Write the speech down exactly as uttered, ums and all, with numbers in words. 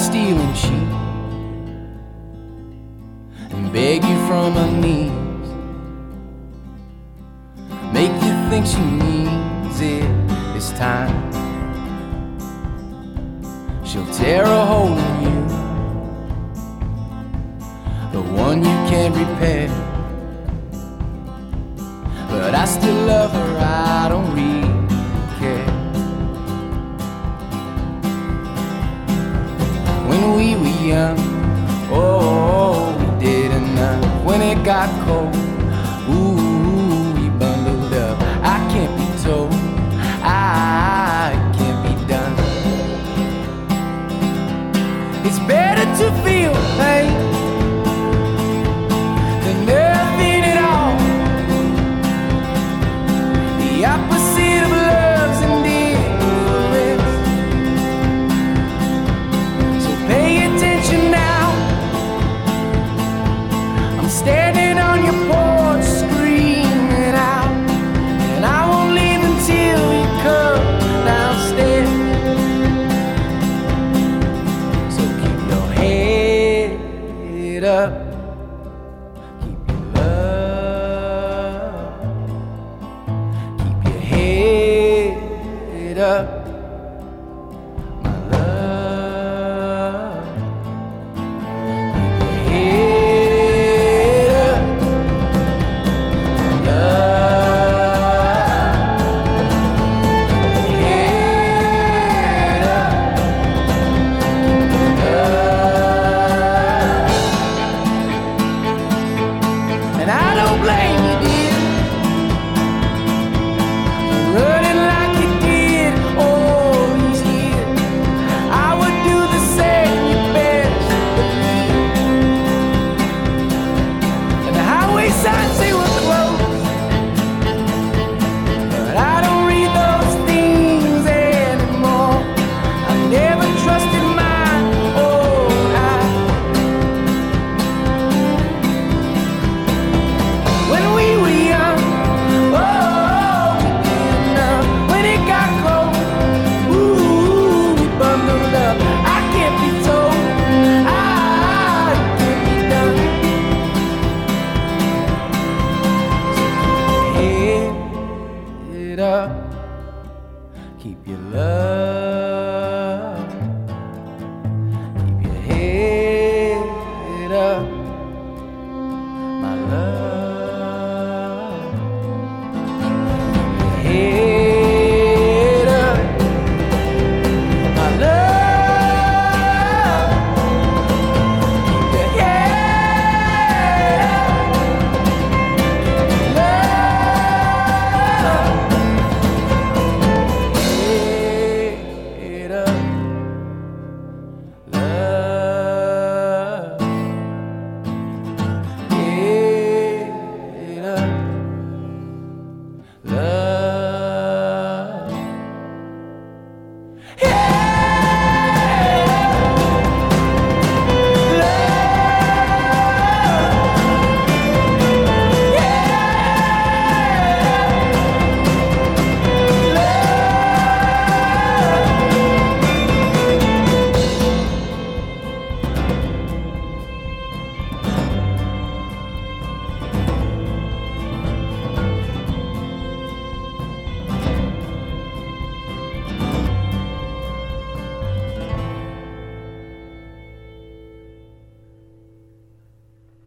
stealing sheep and beg you from her knees, make you think she needs it this time. She'll tear a hole in you, the one you can't repair. But I still love her, I don't really care. When we were young, oh, we did enough. When it got cold, ooh, we bundled up. I can't be told, I can't be done. It's better to feel pain than nothing at all. The opposite of love's indifference. So pay attention now. I'm standing on your porch screaming out, and I won't leave until you come downstairs. So keep your head up.